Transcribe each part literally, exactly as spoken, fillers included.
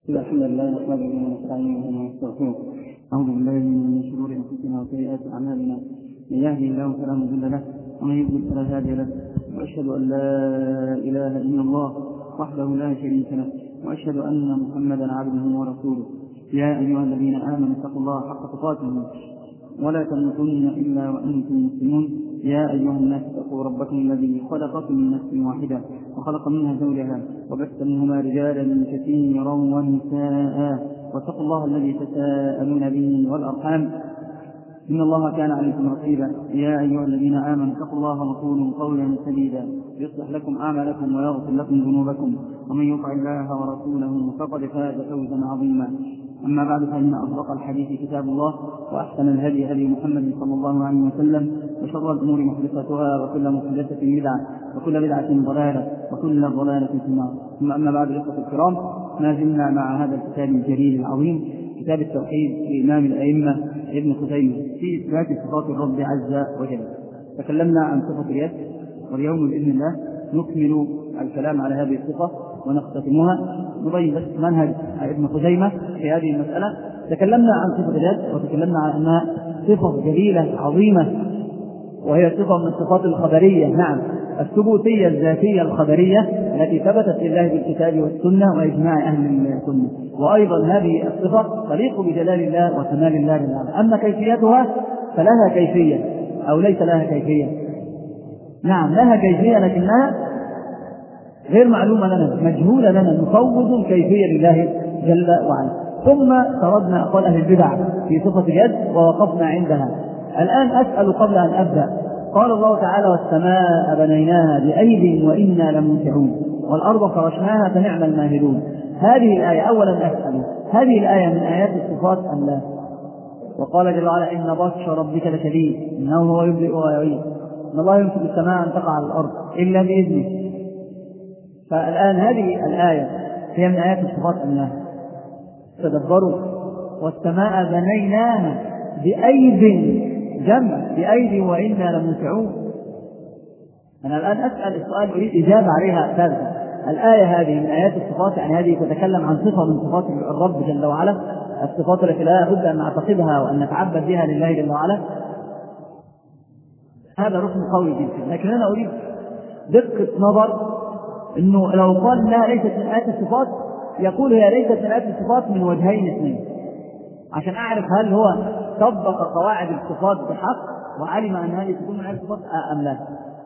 الحمد لله نحمده ونستعينه ونستغفره. أعوذ بالله من شرور أنفسنا وسيئات أعمالنا، من يهده الله فلا مضل له ومن يضلل فلا هادي له، وأشهد أن لا إله إلا الله وحده لا شريك له، وأشهد أن محمدا عبده ورسوله. يا أيها الذين آمنوا اتقوا الله حق تقاته ولا تموتن إلا وأنتم مسلمون. يا أيها الناس اتقوا ربكم الذي خلقكم من نفس واحدة وخلق منها زوجها وبث منهما رجالا كثيرا ونساء، واتقوا الله الذي تساءلون به والأرحام إن الله كان عليكم رقيبا. يا أيها الذين آمنوا اتقوا الله وقولوا قولا سديدا يصلح لكم أعمالكم ويغفر لكم ذنوبكم، ومن يطع الله ورسوله فقد فاز فوزا عظيما. أما بعد، فإن أصدق الحديث كتاب الله، وأحسن الهدي هدي محمد صلى الله عليه وسلم، وشر الأمور محدثاتها، وكل محدثة بدعة، وكل بدعة ضلالة، وكل ضلالة في النار. ثم أما بعد، الإخوة الكرام، ما زلنا مع هذا الكتاب الجليل العظيم، كتاب التوحيد لإمام الأئمة ابن خزيمة في إثبات صفات الرب عز وجل. تكلمنا عن صفة اليد، واليوم بإذن الله نكمل الكلام على هذه الصفة ونختتمها، نبين بس منهج ابن خزيمة في هذه المسألة. تكلمنا عن صفة اليد، وتكلمنا عن أنها صفة جليلة عظيمة، وهي صفة من الصفات الخبرية، نعم الثبوتية الذاتية الخبرية التي ثبتت لله بالكتاب والسنة وإجماع أهل السنة. وأيضا هذه الصفة تليق بجلال الله وكمال الله لله. أما كيفيتها فلها كيفية أو ليس لها كيفية؟ نعم لها كيفية، لكنها غير معلومة لنا، مجهولة لنا، نفوض الكيفية لله جل وعلا. ثم سردنا أقوال أهل البدع في صفة اليد ووقفنا عندها. الآن أسأل قبل أن أبدأ، قال الله تعالى: والسماء بنيناها بأيد وإنا لموسعون والأرض فرشناها فنعم الماهدون. هذه الآية أولا أسأل، هذه الآية من آيات الصفات أم لا؟ وقال جل وعلا: إن بطش ربك لشديد إنه هو يبدئ ويعيد، إن الله يمسك السماء أن تقع على الأرض إلا بإذنه. فالآن هذه الآية هي من آيات الصفات أم لا؟ تدبروا: والسماء بنيناها بأيد، جمع بأيد وإنا لموسعون. أنا الآن أسأل السؤال أريد إجابة عليها ثالثة. الآية هذه من آيات الصفات، يعني هذه تتكلم عن صفة من صفات الرب جل وعلا، الصفات التي لا بد أن نعتقدها وأن نتعبد بها لله جل وعلا. هذا ركن قوي جدا، لكن أنا أريد دقة نظر، إنه لو قال إنها ليست من آيات الصفات يقول هي ليست من آيات الصفات من وجهين اثنين، عشان أعرف هل هو طبق قواعد الصفات بحق وعلم أن هذه تكون من آيات الصفات أم لا.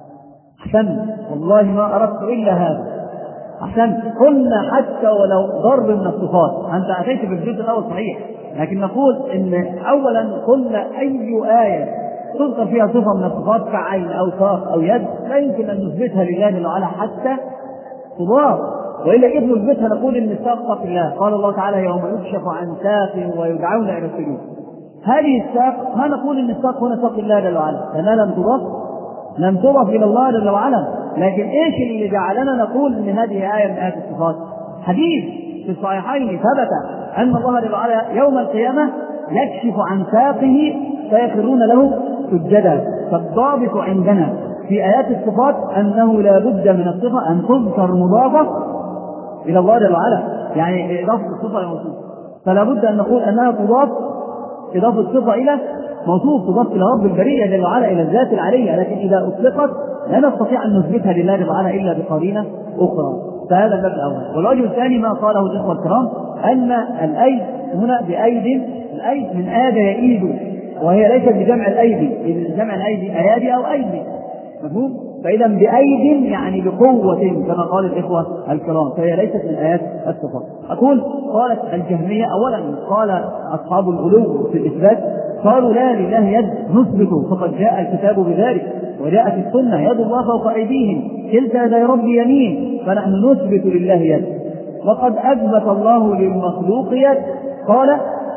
أحسن، والله ما أردت إلا هذا. أحسن، قلنا حتى ولو ضرب من الصفات، أنت أتيت في الجزء الأول صحيح، لكن نقول إن أولا قلنا أي آية تذكر فيها صفة من الصفات كعين أو ساق أو يد لا يمكن أن نثبتها لله جل وعلا حتى تضاف، وإلا إذ نثبتها نقول إن الساق في الله. قال الله تعالى: يوم يكشف عن ساق ويدعون إلى السجود. هذه الساق ما نقول إن الساق هنا ساق الله جل وعلا، لأنها لم تضاف لم تضاف إلى الله جل وعلا. لكن إيش اللي جعلنا نقول إن هذه آية من آيات الصفات؟ حديث في الصحيحين ثبت أن الله جل وعلا يوم القيامة يكشف عن ساقه فيخرون له سجدا. فالضابط عندنا في آيات الصفات أنه لا بد من الصفة أن تذكر مضافة إلى الله جل وعلا، يعني إضافة الصفة إلى موصوف، فلا بد أن نقول أنها تضاف إضافة الصفة إلى موصوف، تضاف إلى رب البرية جل وعلا، إلى الذات العلية. لكن إذا أطلقت لا نستطيع أن نثبتها لله جل وعلا إلا بقرينة أخرى. فهذا الباب الأول. والوجه الثاني ما قاله الإخوة الكرام أن الأيد هنا بأيد، الأيد من آد يئيد، وهي ليست بجمع الأيدي، جمع الأيدي أيادي أو أيدي، مفهوم؟ فإذا بأيد يعني بقوة كما قال الإخوة الكرام، فهي ليست من آيات الصفات. أقول قالت الجهمية أولا، قال أصحاب الغلو في الإثبات قالوا لا لله يد نثبته فقد جاء الكتاب بذلك وجاءت السنة يد الله فوق أيديهم كلتا يدي ربي يمين، فنحن نثبت لله يد. وقد أثبت الله للمخلوق يد، قال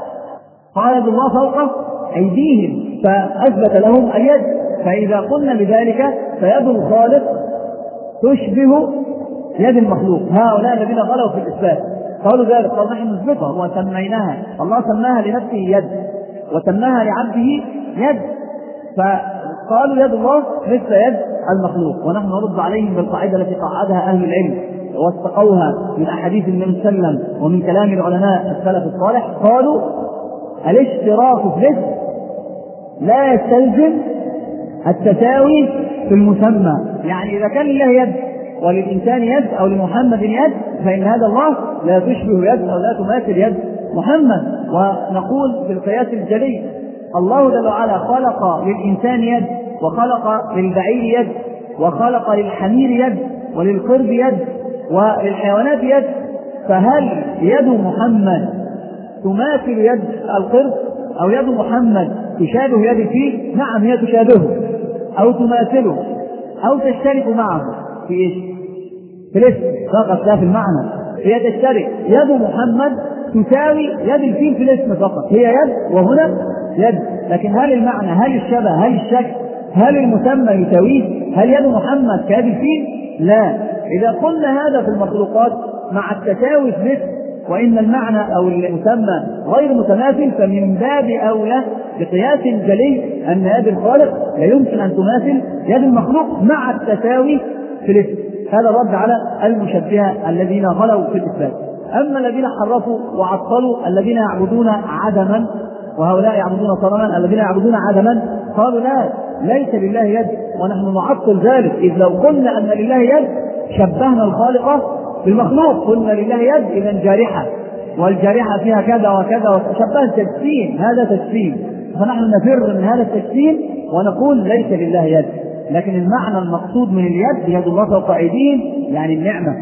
قال يد الله فوق أيديهم فأثبت لهم اليد. فإذا قلنا بذلك فيد الخالق تشبه يد المخلوق. هؤلاء الذين غلوا في الإثبات قالوا ذلك، قالوا نحن نثبتها وسميناها، الله سماها لنفسه يد وسماها لعبده يد، فقالوا يد الله مثل يد المخلوق. ونحن نرد عليهم بالقاعدة التي قعدها أهل العلم، واستقوها من أحاديث النبي صلى الله عليه وسلم ومن كلام العلماء السلف الصالح قالوا الاشتراك في الاسم لا يستلزم التساوي في المسمى. يعني إذا كان لله يد وللإنسان يد أو لمحمد يد فإن هذا الله لا تشبه يد أو لا تماثل يد محمد. ونقول بالقياس الجلي الله جل وعلا خلق للإنسان يد وخلق للبعير يد وخلق للحمير يد وللقرد يد وللحيوانات يد، فهل يد محمد تماثل يد القرد أو يد محمد تشابه يد الفيل؟ نعم هي تشابهه أو تماثله أو تشترك معه في إيش؟ في الاسم فقط لا في المعنى. هي تشترك، يد محمد تساوي يد الفيل في الاسم فقط، هي يد وهنا يد، لكن هل المعنى هل الشبه هل الشكل هل المسمى يساويه؟ هل يد محمد كيد الفيل؟ لا. إذا قلنا هذا في المخلوقات مع التساوي في الاسم وإن المعنى أو المسمى غير متماثل فمن باب أولى بقياس جلي أن يد الخالق لا يمكن أن تماثل يد المخلوق مع التساوي في الاسم. هذا رد على المشبهة الذين غلوا في الإثبات. أما الذين حرفوا وعطلوا الذين يعبدون عدما، وهؤلاء يعبدون صنما، الذين يعبدون عدما قالوا لا ليس لله يد ونحن نعطل ذلك، إذ لو قلنا أن لله يد شبهنا الخالق بالمخلوق، قلنا لله يد إذا جارحة والجارحة فيها كذا وكذا وشبه التجسيم، هذا تجسيم، فنحن نفر من هذا التجسيم ونقول ليس لله يد. لكن المعنى المقصود من اليد يد الله فوق أيديهم يعني النعمة.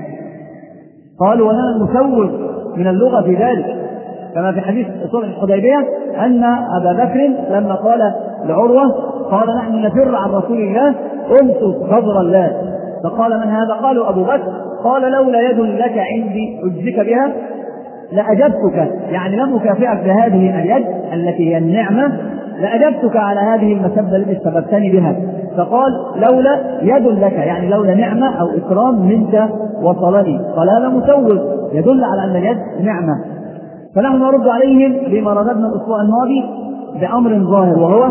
قالوا ولنا نسوغ من اللغة في ذلك كما في حديث صلح الحديبية أن أبا بكر لما قال لعروة قال نحن نفر عن رسول الله أمسك صدر الله، فقال من هذا؟ قالوا أبو بكر. قال لولا يد لك عندي أجزك بها لأجبتك، يعني لم أكافئك بهذه اليد التي هي النعمة لأجبتك على هذه المسبة التي سببتني بها. فقال لولا يد لك يعني لولا نعمة أو إكرام منك وصلني. قال هذا مسوغ يدل على أن اليد نعمة. فنحن نرد عليهم لما رددنا الأسبوع الماضي بأمر ظاهر وهو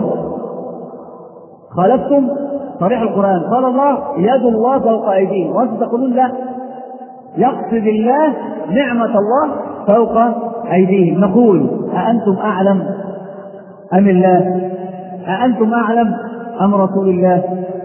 خالفتم صريح القرآن، قال الله يد الله فوق أيديهم، وأنتم تقولون لا يقصد الله نعمة الله فوق أيديهم. نقول أأنتم أعلم أم الله؟ أأنتم أعلم أم رسول الله؟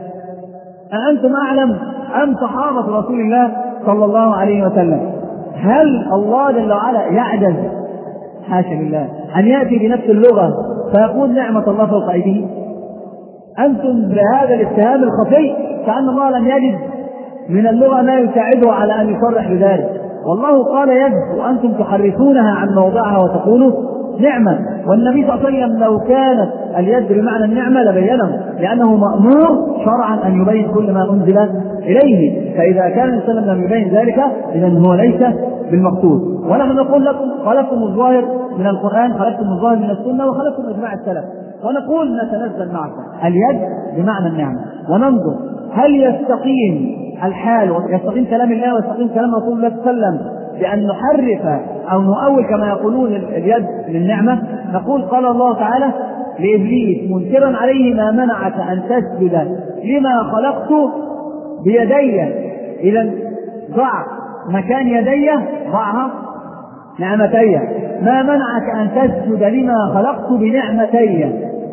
أأنتم أعلم أم صحابة رسول الله صلى الله عليه وسلم؟ هل الله جل وعلا يعجز حاشا لله أن يأتي بنفس اللغة فيقول نعمة الله فوق أيديهم؟ أنتم بهذا الاتهام الخفي كأن الله لم يجد من اللغة ما يساعده على أن يصرح بذلك. والله قال يد وأنتم تحرفونها عن موضعها وتقولوا نعمة. والنبي صلى الله عليه وسلم لو كانت اليد بمعنى النعمة لبينه، لأنه مأمور شرعا أن يبين كل ما أنزل إليه، فإذا كان النبي صلى الله عليه وسلم لم يبين ذلك إذن هو ليس بالمقصود. ونحن نقول لكم خلقتم الظاهر من القرآن، خلقتم الظاهر من السنة، وخلقتم إجماع السلف، ونقول نتنزل معكم اليد بمعنى النعمة وننظر هل يستقيم الحال ويستقيم كلام الله ويستقيم كلام رسول الله صلى الله عليه وسلم بأن نحرف أو نؤول كما يقولون اليد للنعمة. نقول قال الله تعالى لإبليس منكرا عليه ما منعك أن تسجد لما خلقت بيدي، إذا ضع مكان يدي ضعها نعمتي، ما منعك أن تسجد لما خلقت بنعمتي.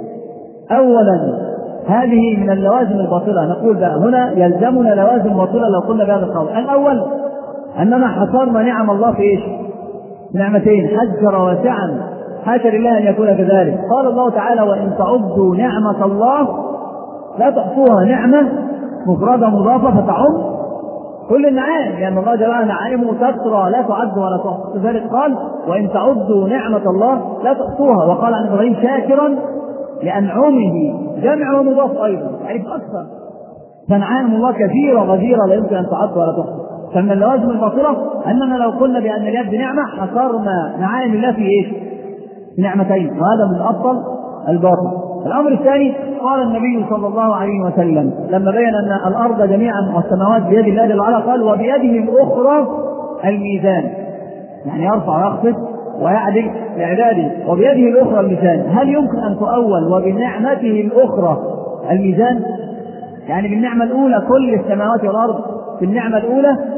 أولا هذه من اللوازم الباطلة، نقول بقى هنا يلزمنا لوازم باطلة لو قلنا بهذا القول. الأول أننا حصرنا نعم الله في إيش؟ نعمتين، حجر واسعا، حاشا لله أن يكون كذلك. قال الله تعالى وإن تعدوا نعمة الله لا تحصوها، نعمة مفردة مضافة فتعم كل النعائم، لأن الله جل وعلا نعائمه تترى لا تعد ولا تحصى، لذلك قال وإن تعدوا نعمة الله لا تحصوها. وقال عن إبراهيم شاكرا لأنعمه، جمع ومضاف أيضا يعني أكثر، فنعائم الله كثيرة غزيرة لا يمكن أن تعد ولا تحصى. فمن اللوازم الباطلة أننا لو قلنا بأن اليد نعمة حصرنا نعائم الله في إيش؟ في نعمتين، وهذا من أبطل الباطل. الأمر الثاني قال النبي صلى الله عليه وسلم لما بين أن الأرض جميعا والسماوات بيد الله جل وعلا قال وبيده الأخرى الميزان، يعني يرفع ويخفض ويعدل لعباده، وبيده الأخرى الميزان. هل يمكن أن تؤول وبنعمته الأخرى الميزان؟ يعني بالنعمة الأولى كل السماوات والأرض في النعمة الأولى،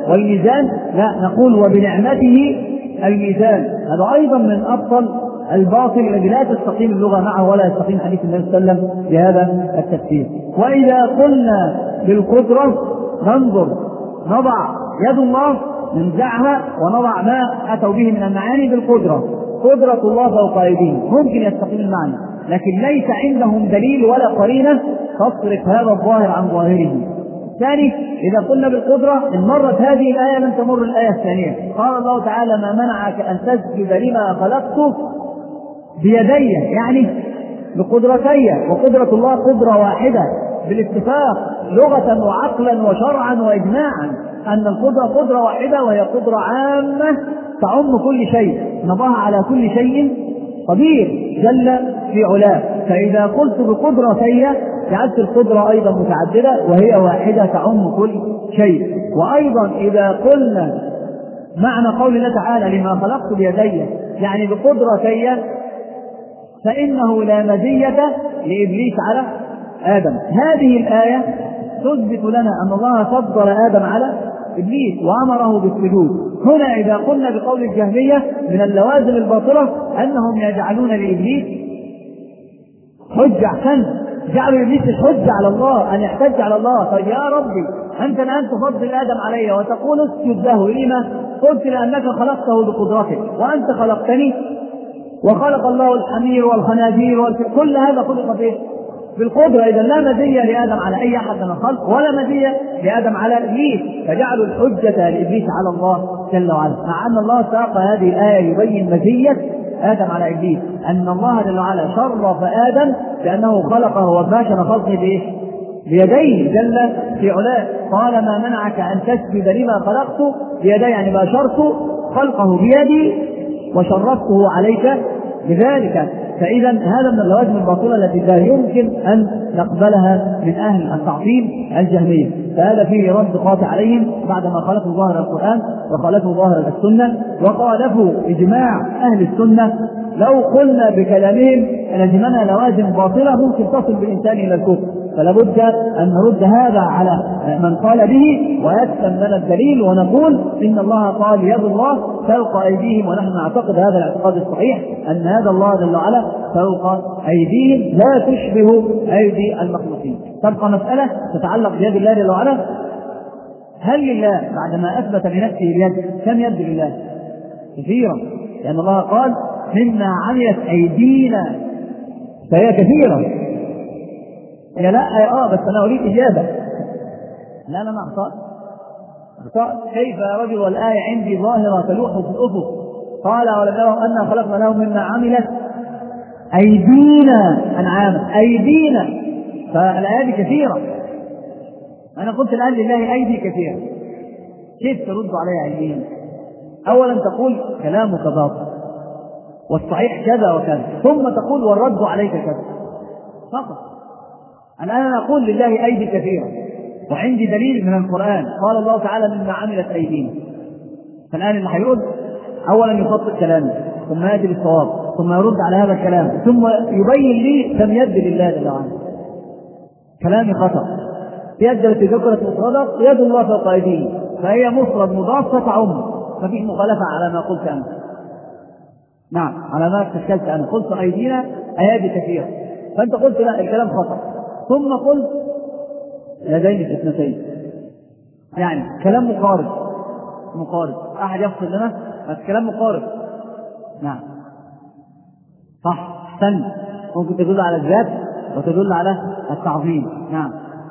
والميزان، لا نقول وبنعمته الميزان. هذا أيضا من أبطل الباطل الذي لا تستقيم اللغة معه ولا يستقيم حديث النبي صلى الله عليه وسلم بهذا التفسير. وإذا قلنا بالقدرة ننظر نضع يد الله ننزعها ونضع ما أتوا به من المعاني بالقدرة، قدرة الله فوق أيديهم، ممكن يستقيم المعنى، لكن ليس عندهم دليل ولا قرينة تصرف هذا الظاهر عن ظاهره. الثاني إذا قلنا بالقدرة إن مرت هذه الآية لن تمر الآية الثانية. قال الله تعالى ما منعك أن تسجد لما خلقته بيدي، يعني بقدرتي، وقدرة الله قدرة واحدة بالاتفاق لغة وعقلا وشرعا وإجماعا، أن القدرة قدرة واحدة وهي قدرة عامة تعم كل شيء، إن الله على كل شيء قدير جل في علاه. فإذا قلت بقدرتي جعلت القدرة أيضا متعددة وهي واحدة تعم كل شيء. وأيضا إذا قلنا معنى قول الله تعالى لما خلقت بيدي يعني بقدرتي فإنه لا مزية لإبليس على آدم. هذه الآية تثبت لنا أن الله فضل آدم على إبليس وأمره بالسجود. هنا إذا قلنا بقول الجهمية من اللوازم الباطلة أنهم يجعلون لإبليس حجة، أحسن جعلوا إبليس الحجة على الله، أن يحتج على الله. طيب يا ربي أنت الآن تفضل آدم علي وتقول اسجد له، لما؟ قلت لأنك خلقته بقدرتك وأنت خلقتني، وخلق الله الحمير والخنازير وكل هذا خلق به بالقدرة. إذا لا مزية لآدم على أي أحد من الخلق ولا مزية لآدم على إبليس، فجعلوا الحجة لإبليس على الله جل وعلا، مع أن الله ساق هذه الآية يبين مزية آدم على إبليس، أن الله جل وعلا شرف آدم لأنه خلقه وباشر خلقه بإيه؟ بيديه جل في علاه. قال ما منعك أن تسجد لما خلقت بيدي، يعني باشرت خلقه بيدي وشرفته عليك بذلك. فإذا هذا من اللوازم الباطلة التي لا يمكن أن نقبلها من أهل التعطيل الجهمية. فهذا فيه رد قاطع عليهم بعدما خالفوا ظاهر القرآن وخالفوا ظاهر السنة وخالفوا إجماع أهل السنة. لو قلنا بكلامهم لزمنا لوازم باطلة ممكن تصل بالإنسان إلى الكفر، فلا بد أن نرد هذا على من قال به ويسلم لنا الدليل ونقول إن الله قال يد الله فوق أيديهم، ونحن نعتقد هذا الاعتقاد الصحيح أن هذا الله جل وعلا فوق أيديهم لا تشبه أيدي المخلوقين. تبقى مسألة تتعلق بيد الله جل وعلا، هل لله بعدما أثبت لنفسه اليد كم يد لله؟ كثيرا، لأن الله قال مما عملت أيدينا، فهي كثيرة. يا لا اه بس انا اريد اجابه. لا لا ما اخطأت اخطأت كيف يا رجل والآية عندي ظاهرة تلوح في الأفق. قال ولم يروا أنا خلقنا لهم مما عملت أيدينا أنعاما، أيدينا، فالآيات كثيرة. أنا قلت الآن لله أيدي كثيرة، كيف ترد عليها أيدينا؟ أولا تقول كلامك باطل والصحيح كذا وكذا، ثم تقول والرد عليك كذا فقط. الآن أقول لله أيدي كثيرة وعندي دليل من القرآن قال الله تعالى مما عملت أيدينا. فالآن اللي هيرد أولا يخطئ كلامي ثم يأتي بالصواب ثم يرد على هذا الكلام ثم يبين لي كم يد لله جل وعلا. كلامي خطأ. يد التي ذكرت مفردة يد الله فوق أيدينا، فهي مفرد مضاف تعم، ففيش مخالفة على ما قلت أنا. نعم على ما تشكلت أنا، قلت أيدينا أيادي كثيرة، فأنت قلت لا الكلام خطأ، ثم قلت يدين الاثنتين، يعني كلام مقارب مقارب أحد يفصل لنا بس كلام مقارب. نعم صح سن ممكن تدل على الذات وتدل على التعظيم. نعم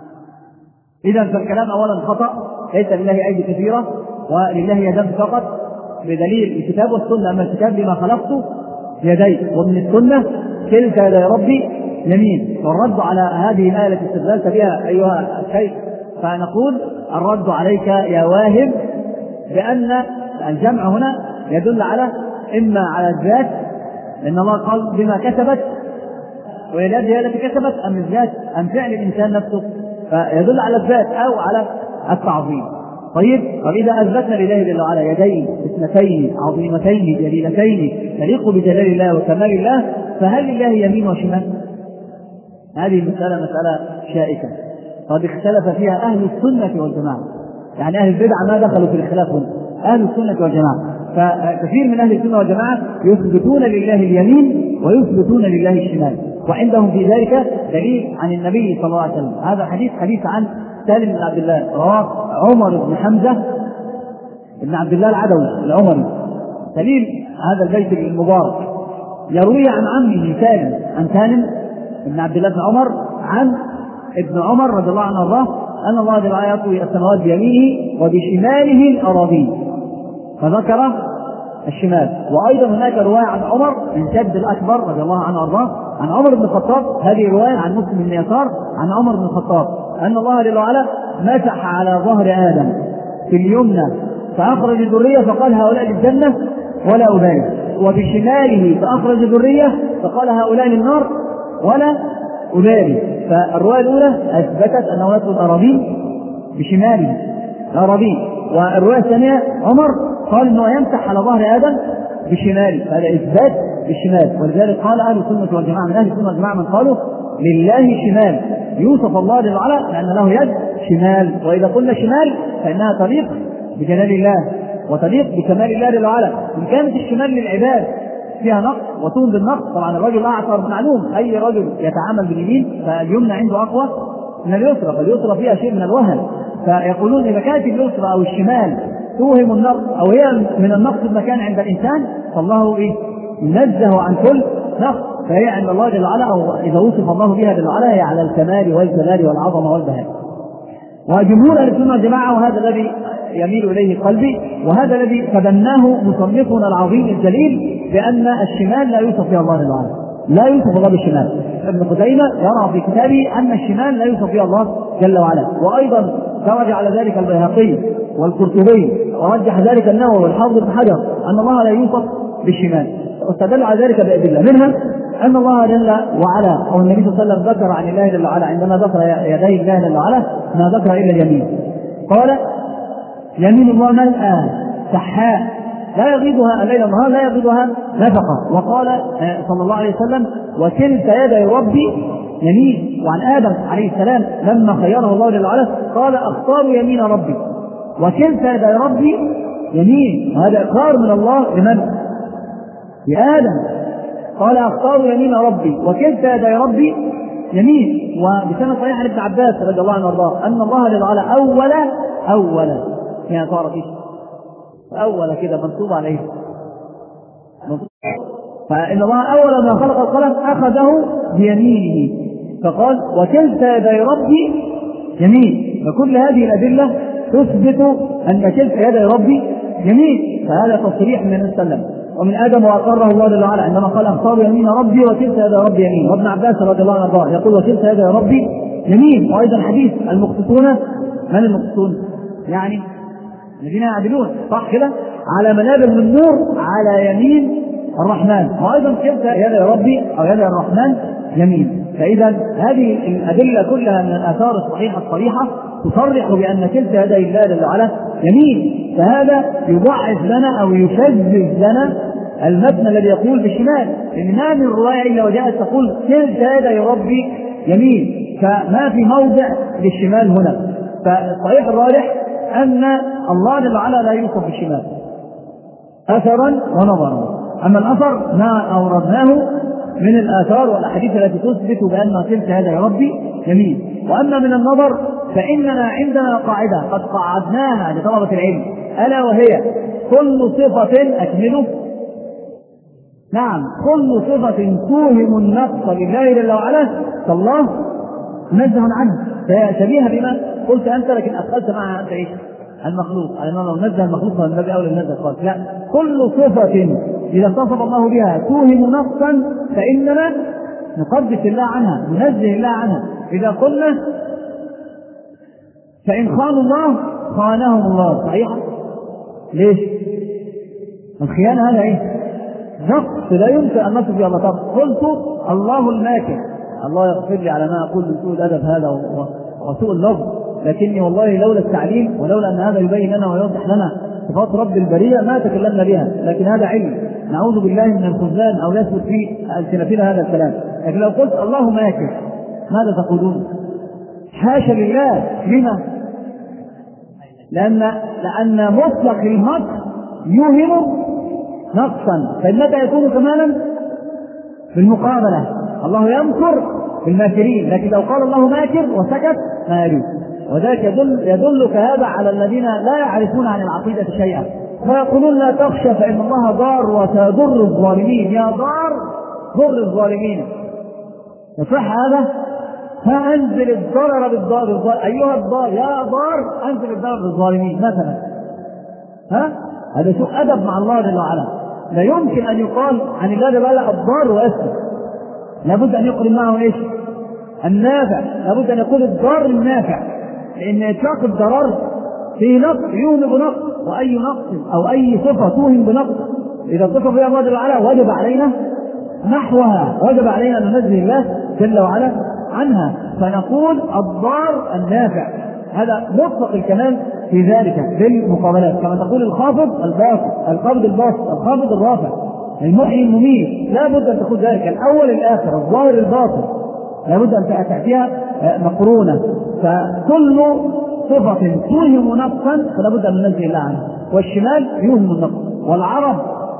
إذا فالكلام أولا خطأ، ليس لله أيدي كثيرة ولله يدان فقط بدليل الكتاب والسنة. أما الكتاب لما خلقته يدي، ومن السنة كلتا يدي ربي يمين. والرد على هذه الآية التي استدللت بها أيها الشيخ فنقول الرد عليك يا واهم بأن الجمع هنا يدل على إما على الذات لأن الله قال بما كسبت ويداد هي التي كسبت، أم الذات أم فعل الإنسان نفسه، فيدل على الذات أو على التعظيم. طيب وإذا أثبتنا لله جل وعلا يدين اثنتين عظيمتين جليلتين تليق بجلال الله وكمال الله، فهل لله يمين وشمال؟ هذه المسألة مسألة شائكة قد اختلف فيها أهل السنة والجماعة، يعني أهل البدع ما دخلوا في الخلاف هنا، أهل السنة والجماعة. فكثير من أهل السنة والجماعة يثبتون لله اليمين ويثبتون لله الشمال، وعندهم في ذلك دليل عن النبي صلى الله عليه وسلم. هذا حديث حديث عن سالم بن عبد الله رواه عمر بن حمزة بن عبد الله العدوي العمري دليل هذا البيت المبارك، يروي عن عمه سالم عن سالم بن عبد الله بن عمر عن ابن عمر رضي الله عنه وارضاه أن الله جل وعلا يطوي السماوات بيمينه وبشماله الأراضين، فذكر الشمال. وأيضا هناك رواية عن عمر بن شد الأكبر رضي الله عنه وارضاه عن عمر بن الخطاب، هذه رواية عن مسلم بن يسار عن عمر بن الخطاب أن الله جل وعلا مسح على ظهر آدم في اليمنى فأخرج ذرية فقال هؤلاء للجنة ولا أبالي، وبشماله فأخرج ذرية فقال هؤلاء للنار ولا أبالي. فالرواية الأولى أثبتت أنه يطوي الأراضين بشماله الأراضين، والرواية الثانية عمر قال أنه يمسح على ظهر آدم بشماله، هذا إثبات بالشمال. ولذلك قال أهل السنة والجماعة من أهل السنة والجماعة من قالوا لله شمال، يوصف الله جل وعلا لأن له يد شمال، وإذا قلنا شمال فإنها تليق بجلال الله وتليق بكمال الله جل وعلا. إن كانت الشمال للعباد فيها نقص وتون بالنقص، طبعا الرجل أعثر معلوم، أي رجل يتعامل باليمين فاليمنى عنده أقوى من اليسرى، فاليسرى فيها شيء من الوهن، فيقولون إذا كانت اليسرى أو الشمال توهم النقص أو هي من النقص المكان عند الإنسان فالله إيه؟ ينزه عن كل نقص، فهي عند الله جل وعلا أو إذا وصف الله بها جل وعلا هي على الكمال والجلال والعظمة والبهاء. وجمهور أهل السنة والجماعة، وهذا الذي يميل إليه قلبي وهذا الذي تبناه مصنفنا العظيم الجليل، بأن الشمال لا يوصف فيها الله جل وعلا، لا يوصف الله بالشمال. ابن خزيمة يرى في كتابه أن الشمال لا يوصف فيها الله جل وعلا، وأيضا درج على ذلك البيهقي والقرطبي ورجح ذلك النووي والحافظ بن حجر أن الله لا يوصف بالشمال، واستدل على ذلك بأدلة منها أن الله جل وعلا أو النبي صلى الله عليه وسلم ذكر عن الله جل وعلا عندما ذكر يدي الله جل وعلا ما ذكر إلا اليمين، قال يمين الله ملأى سحاء لا يغيضها الليل والنهار لا يغيضها نفقة. وقال صلى الله عليه وسلم وكلتا يدي ربي يمين. وعن آدم عليه السلام لما خيره الله جل وعلا قال أختار يمين ربي وكلتا يدي ربي يمين، وهذا إقرار من الله لمن؟ لآدم، قال أختار يمين ربي وكلتا يدي ربي يمين. وبسنة صحيح عن ابن عباس رضي الله عنه وارضاه أن الله جل وعلا أول أول هنا صارت إيش؟ أول كده منصوب عليه، فإن الله أول ما خلق القلم أخذه بيمينه فقال وكلتا يدي ربي يمين. فكل هذه الأدلة تثبت أن كلتا يدي ربي يمين، فهذا تصريح من النبي صلى الله عليه وسلم. ومن آدم وأقره الله جل وعلا عندما قال أختار يمين ربي وكلتا يدي ربي يمين. وابن عباس رضي الله عنه يقول وكلتا يدي ربي يمين. وأيضا حديث المقسطون، من المقسطون؟ يعني الذين يعدلون صح كده على منابر من نور على يمين الرحمن، وأيضا كلتا يدي ربي أو يدي الرحمن يمين. فإذا هذه الأدلة كلها من الآثار الصحيحة الصريحة تصرح بأن كلتا يدي الله جل وعلا يمين، فهذا يضعف لنا أو يشذذ لنا المتن الذي يقول بالشمال، لأن ما من رواية إلا وجاءت تقول كلتا يدي ربي يمين، فما في موضع للشمال هنا. فالصحيح الراجح أن الله جل وعلا لا يوصف بالشمال أثرا ونظرا. أما الأثر ما أوردناه من الآثار والأحاديث التي تثبت بأن كلتا يدي ربي يمين. وأما من النظر فإننا عندنا قاعدة قد قعدناها لطلبة العلم، ألا وهي كل صفة أكمله نعم كل صفة توهم النقص لله جل وعلا فالله منزه عنه، فهي شبيهة بما قلت أنت لكن أدخلت معها أنت إيش؟ المخلوق، على أنه نزه المخلوق من النبي أول النزه قال لا، كل صفة إذا اتصف الله بها توهم نقصا فإننا نقدس الله عنها ننزه الله عنها. إذا قلنا فإن خانوا الله خانهم الله، صحيح؟ ليش؟ الخيانة هذا إيه؟ نقص لا يمكن أن نصف به الله. طب قلت الله الماكر، الله يغفر لي على ما أقول من سوء الأدب هذا وسوء اللفظ، لكني والله لولا التعليم ولولا أن هذا يبين لنا ويوضح لنا صفات رب البرية ما تكلمنا بها، لكن هذا علم نعوذ بالله من الخذلان أو يثبت في ألسنتنا هذا الكلام. لكن لو قلت الله ماكر ماذا تقولون؟ حاشا لله. لما؟ لأن لأن مطلق المكر يوهم نقصا، فمتى يكون كمالا؟ بالمقابلة. الله يمكر بالماكرين، لكن لو قال الله ماكر وسكت ما يجوز. وذلك يدل يدلك هذا على الذين لا يعرفون عن العقيدة شيئا، فيقولون لا تخشى فإن الله ضار وسيضر الظالمين. يا ضار ضر الظالمين، يصح هذا؟ فأنزل الضرر بالضار، أيها الضار يا ضار أنزل الضرر بالظالمين مثلا. ها؟ هذا سوء أدب مع الله جل وعلا. لا يمكن أن يقال عن الله جل وعلا الضار ويسكت، لابد أن يقرن معه إيش؟ النافع، لابد أن يقول الضار النافع، لأن إطلاق الضرر في نقص يوهم بنقص، وأي نقص أو أي صفة توهم بنقص إذا صفة بها الله جل وعلا وجب علينا نحوها، وجب علينا أن ننزه الله جل وعلا عنها، فنقول الضار النافع. هذا مطلق الكلام في ذلك بالمقابلات، كما تقول الخافض الباسط، القبض الباسط، الخافض الرافع، المحيي المميت، لا بد أن تكون ذلك الأول الآخر، الظاهر الباطن، لا بد أن تأتيها مقرونة. فكل صفة توهم نقصا فلا بد أن ننزه الله عنها، والشمال يوهم النقص، والعرب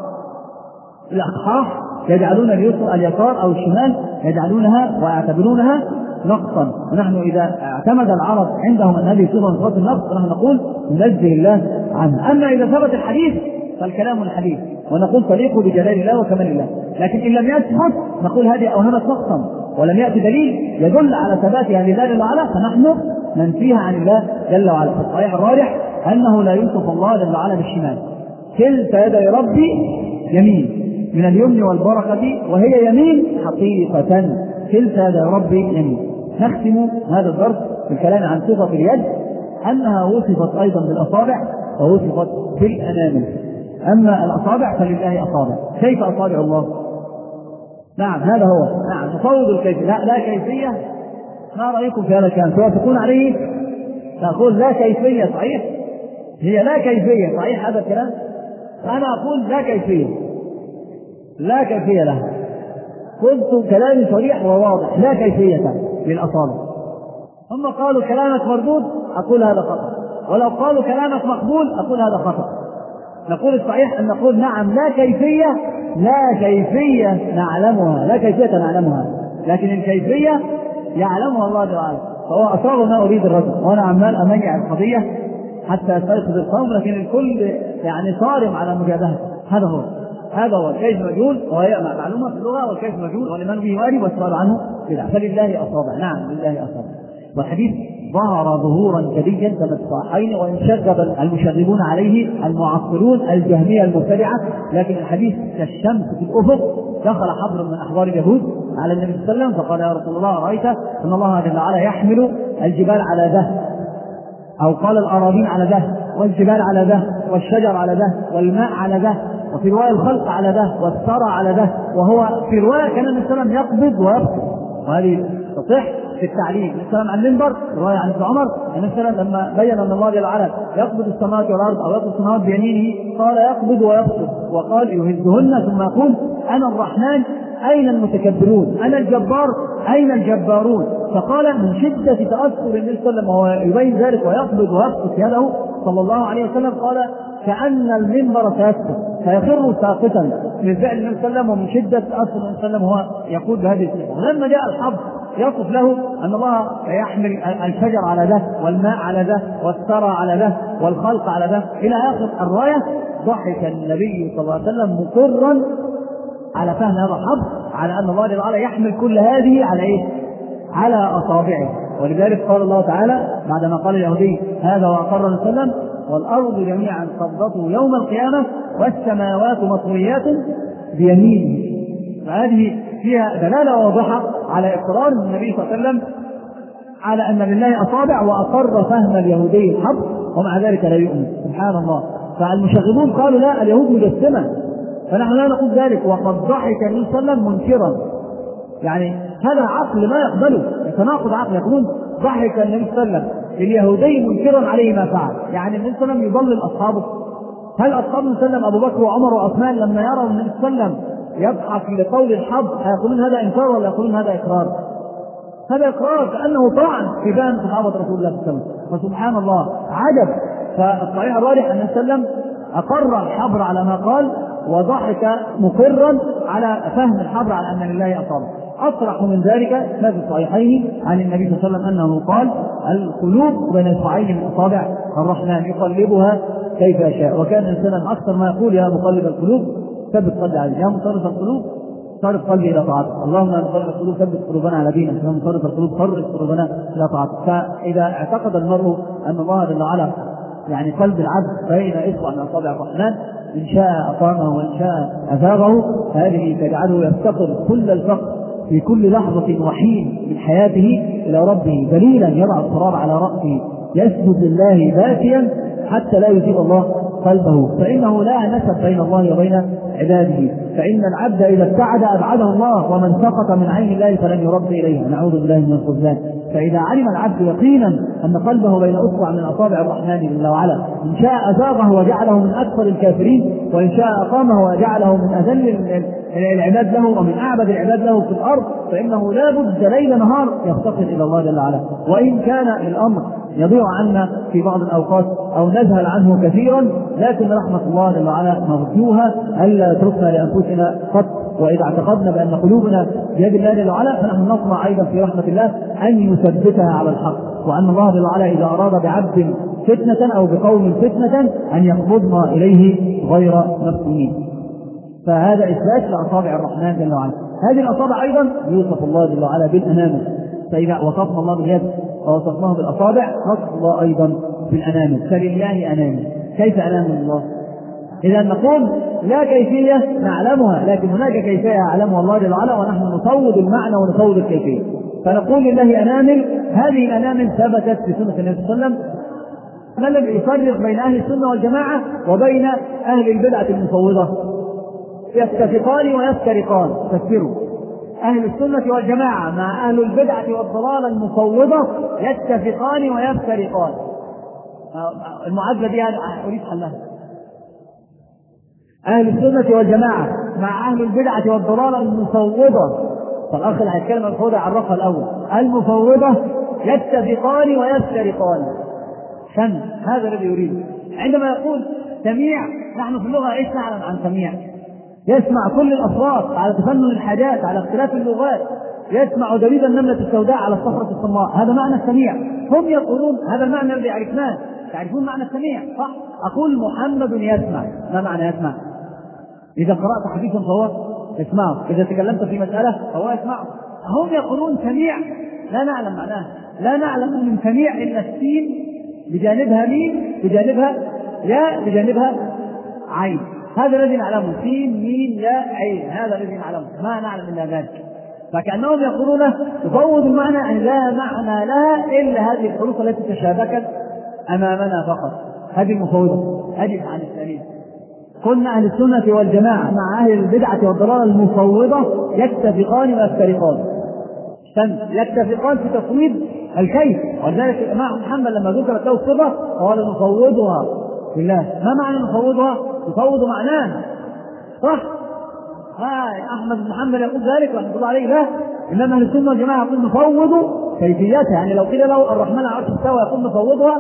الأقحاح يجعلون اليسار أو الشمال يجعلونها ويعتبرونها نقصا. ونحن إذا اعتمد العرب عندهم أن هذه صفة من صفات النقص فنحن نقول ننزه الله عنها. أما إذا ثبت الحديث فالكلام الحديث، ونقول تليق بجلال الله وكمال الله. لكن إن لم يثبت نقول هذه أوهمت نقصا ولم يأتي دليل يدل على ثباتها لله جل وعلا، فنحن ننفيها عن الله جل وعلا. فالصحيح الراجح أنه لا يوصف الله جل وعلا بالشمال. كلتا يدي ربي يمين، من اليمن والبركة وهي يمين حقيقة، كلتا يدي ربي يمين. نختم هذا الدرس بالكلام عن صفة اليد، أنها وصفت أيضا بالأصابع ووصفت بالأنامل. أما الأصابع فلله أصابع. كيف أصابع الله؟ نعم هذا هو، نعم تصوب الكيفية، لا, لا كيفية. ما رأيكم في هذا الكلام؟ توافقون عليه؟ تقول لا كيفية، صحيح؟ هي لا كيفية، صحيح هذا الكلام؟ أنا أقول لا كيفية، لا كيفية لها. قلت كلامي صريح وواضح، لا كيفية للأصابع. هم قالوا كلامك مردود، أقول هذا خطأ. ولو قالوا كلامك مقبول أقول هذا خطأ. نقول الصحيح أن نقول نعم لا كيفية، لا كيفية نعلمها، لا كيفية نعلمها، لكن الكيفية يعلمها الله تعالى. فهو أصاب ما أريد الرجل، وأنا عمال أميع القضية حتى أستيقظ القوم، لكن الكل يعني صارم على مجابهته. هذا هو هذا هو الكيف مجهول، وهي معلومة في اللغة، والكيف مجهول ولمن به واجب والسؤال عنه بدعة. فلله أصابع، نعم لله أصابع. والحديث ظهر ظهورا جليا كما في الصحيحين، وإن شغب المشغبون عليه المعطلون الجهمية المبتدعة، لكن الحديث كالشمس في الأفق. دخل حبر من أحبار اليهود على النبي صلى الله عليه وسلم فقال يا رسول الله رأيت أن الله جل وعلا يحمل الجبال على ده، أو قال الأراضين على ده، والجبال على ده، والشجر على ده، والماء على ده، وفي رواية الخلق على ده، والثرى على ده. وهو في رواية كان النبي صلى الله عليه وسلم يقبض ويبسط، وهذه تصح في التعليم. النبي صلى الله عليه وسلم عن المنبر رواية عن ابن عمر، النبي صلى الله عليه وسلم لما بين أن الله جل وعلا يقبض السماوات والأرض أو يقبض السماوات بيمينه قال يقبض ويبسط، وقال يهزهن ثم يقول أنا الرحمن أين المتكبرون، أنا الجبار أين الجبارون. فقال من شدة تأثر النبي صلى الله عليه وسلم وهو يبين ذلك ويقبض ويبسط يده صلى الله عليه وسلم، قال كأن المنبر سيسقط فيخر ساقطا من فعل النبي صلى الله عليه وسلم ومن شدة تأثر النبي صلى الله عليه وسلم وهو يقول بهذه الصفة. ولما جاء الحظ يصف له أن الله يحمل الشجر على ده، والماء على ده، والثرى على ده، والخلق على ده إلى آخر الرواية، ضحك النبي صلى الله عليه وسلم مقرا على فهم هذا الحظ، على أن الله جل وعلا يحمل كل هذه على إيه؟ على أصابعه. ولذلك قال الله تعالى بعدما قال اليهودي هذا وأقر النبي صلى الله عليه وسلم والأرض جميعا قبضته يوم القيامة والسماوات مطويات بيمينه. فهذه فيها دلالة واضحة على إقرار النبي صلى الله عليه وسلم على أن لله أصابع، وأقر فهم اليهودي الحظ، ومع ذلك لا يؤمن. سبحان الله. فالمشغبون قالوا لا اليهود مجسمة، فنحن لا نقول ذلك. وقد ضحك النبي صلى الله عليه وسلم منكرا، يعني هذا عقل ما يقبله، يتناقض عقل. يقولون ضحك النبي صلى الله عليه وسلم اليهودي منكرا عليه ما فعل، يعني النبي صلى الله عليه وسلم يضلل أصحابه. هل أصحاب النبي صلى الله عليه وسلم أبو بكر وعمر وعثمان لما يروا النبي صلى الله عليه وسلم يضحك لقول الحظ هيقولون هذا إنكار ولا يقولون هذا إقرار؟ هذا إقرار، كأنه طعن في بان صحابة رسول الله صلى الله عليه وسلم. فسبحان الله، عجب فالصحيح الراجح أن النبي صلى الله عليه وسلم أقر الحبر على ما قال، وضحك مقرا على فهم الحبر على أن لله أصابع. أصرح من ذلك ما في الصحيحين عن النبي صلى الله عليه وسلم أنه قال: القلوب بين اصبعين من أصابع الرحمن يقلبها كيف يشاء. وكان الإنسان أكثر ما يقول: يا مقلب القلوب ثبت قلبي على دينك، يا مصرف القلوب صرف قلبي إلى طاعتك، اللهم يا مقلب القلوب ثبت قلوبنا على دينك، يا مصرف القلوب صرف قلوبنا إلى طاعتك. فإذا اعتقد المرء أن الله جل وعلا يعني قلب العبد بين إصبع من أصابع الرحمن، إن شاء أقامه وإن شاء أزاغه، فهذه تجعله يفتقر كل الفقر في كل لحظة وحين من حياته إلى ربه ذليلا يضع التراب على رأسه يسجد لله باكيا حتى لا يزيغ الله قلبه، فإنه لا نسب بين الله وبين عباده. فإن العبد إذا ابتعد أبعده الله، ومن سقط من عين الله فلن يرد إليه، نعوذ بالله من الخذلان. فإذا علم العبد يقينا أن قلبه بين أصبع من أصابع الرحمن جل وعلا، إن شاء أزاغه وجعله من أكثر الكافرين، وإن شاء أقامه وجعله من أذل العباد له ومن أعبد العباد له في الأرض، فإنه لا بد ليل نهار يفتقر إلى الله جل وعلا. وإن كان الأمر يضيع عنا في بعض الأوقات أو نذهل عنه كثيرا، لكن رحمة الله جل وعلا مرجوها ألا تتركنا لأنفسنا قط. وإذا اعتقدنا بأن قلوبنا بيد الله جل وعلا، فنحن نطمع أيضا في رحمة الله أن يثبتها على الحق، وأن الله جل وعلا إذا أراد بعبد فتنة أو بقوم فتنة أن يقبضنا إليه غير مفتونين. فهذا إثبات لأصابع الرحمن جل وعلا. هذه الأصابع أيضا يوصف الله جل وعلا بالأنامل، فإذا وصفنا الله باليد ووصفناه بالأصابع نصف الله أيضا بالأنامل. فلله أنامل. كيف أنامل الله؟ إذا نقول لا كيفية نعلمها، لكن هناك كيفية يعلمها الله جل وعلا، ونحن نفوض المعنى ونفوض الكيفية. فنقول لله أنامل. هذه الأنامل ثبتت في سنة النبي صلى الله عليه وسلم. ما الذي يفرق بين أهل السنة والجماعة وبين أهل البدعة المفوضة؟ يتفقان ويفترقان. فكروا، أهل السنة والجماعة مع أهل البدعة والضلال المفوضة يتفقان ويفترقان. المعادلة دي أنا أريد حلها. أهل السنة والجماعة مع أهل البدعة والضلال المفوضة، فالأخ اللي هيتكلم عن المفوضة عرفها الأول. المفوضة يتفقان ويفترقان. شن هذا الذي يريده. عندما يقول سميع، نحن في اللغة إيش نعلم عن سميع؟ يسمع كل الأصوات على تفنن الحاجات، على اختلاف اللغات، يسمع دبيب النملة السوداء على الصخرة الصماء. هذا معنى السميع. هم يقولون هذا المعنى الذي عرفناه. تعرفون معنى السميع صح؟ أقول محمد يسمع. ما معنى يسمع؟ إذا قرأت حديثا فهو يسمعه، إذا تكلمت في مسألة فهو يسمعه. هم يقولون سميع لا نعلم معناه، لا نعلم من سميع إلا السين بجانبها ميم بجانبها يا بجانبها عين. هذا الذي نعلمه، سين ميم يا عين، هذا الذي نعلمه، ما نعلم إلا ذلك. فكأنهم يقولون تفوض المعنى أن لا معنى لها إلا هذه الحروف التي تشابكت أمامنا فقط. هذه المفوضة، هذه عن السليم. قلنا أهل السنة والجماعة مع أهل البدعة والضلال المفوضة يتفقان ويفترقان. يتفقان في تفويض الكيف، ولذلك الإمام محمد لما ذكرت له الصفة قال نفوضها لله. ما معنى نفوضها؟ نفوض معناه صح؟ هاي أحمد بن محمد يقول ذلك رحمه الله عليه. لا، إنما أهل السنة والجماعة يقول نفوض كيفيتها. يعني لو قيل له الرحمن على العرش استوى يقول نفوضها،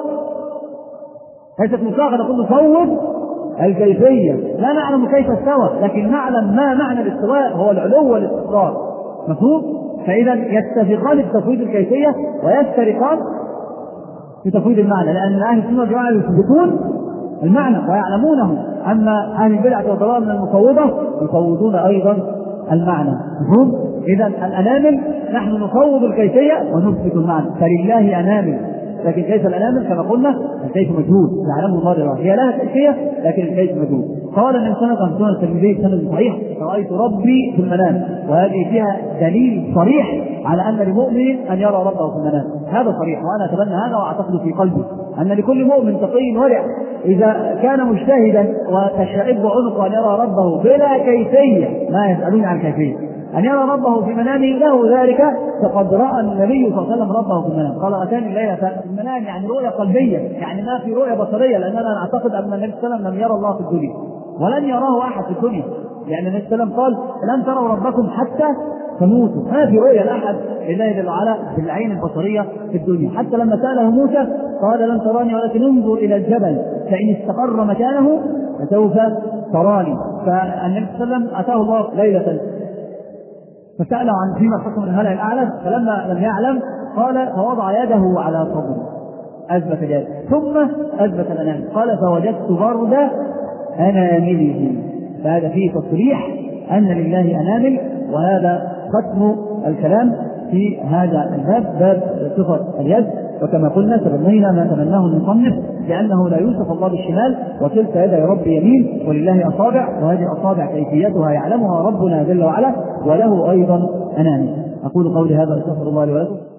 ليست مطلقا نقول نفوض الكيفية. لا نعلم كيف استوى، لكن نعلم ما معنى الاستواء، هو العلو والاستقرار. مفهوم؟ فإذا يتفقان في تفويض الكيفية ويفترقان في تفويض المعنى، لأن أهل السنة والجماعة يثبتون المعنى ويعلمونه، أما أهل البدعة والضلال من المفوضة يفوضون أيضا المعنى. مفهوم؟ إذا الأنامل نحن نفوض الكيفية ونثبت المعنى. فلله أنامل، لكن كيف الأنامل كما قلنا الكيف مجهول، يعلمه الله جل وعلا. هي لها كيفية لكن الكيف مجهول. قال من سنة عن سنة الترمذي سند صحيح رأيت ربي في المنام، وهذه فيها دليل صريح على أن للمؤمن أن يرى ربه في المنام. هذا صريح، وأنا أتبنى هذا وأعتقد في قلبي أن لكل مؤمن تقي ورع إذا كان مجتهدا وتشائب عنقه أن يرى ربه بلا كيفية، ما يسألون عن كيفية، أن يرى ربه في منامه له ذلك، فقد رأى النبي صلى الله عليه وسلم ربه في المنام. قال أتاني الليلة في المنام، يعني رؤية قلبية، يعني ما في رؤية بصرية، لأننا نعتقد أن النبي صلى الله عليه وسلم لم يرى الله في الدنيا ولن يراه أحد في الدنيا، لأن النبي صلى الله عليه وسلم قال لن تروا ربكم حتى تموتوا. ما في رؤية لأحد لله جل وعلا بالعين البصرية في الدنيا. حتى لما سأله موسى قال لن تراني ولكن انظر إلى الجبل فإن استقر مكانه فسوف تراني. فالنبي صلى الله عليه وسلم أتاه الله ليلة فسأله عن فيما خصم من هلع الأعلى، فلما لم يعلم قال فوضع يده على صدره أثبت يده ثم أثبت الأنامل، قال فوجدت برد أنامله. فهذا فيه تصريح أن لله أنامل، وهذا ختم الكلام في هذا الباب، باب صفة اليد. وكما قلنا تبنينا ما تمناه المصنف لأنه لا يوصف الله بالشمال، وكلتا يدي رب يمين ولله أصابع، وهذه أصابع كيفيتها يعلمها ربنا جل وعلا، وله أيضا أنامل. أقول قولي هذا، أستغفر الله لي ولكم.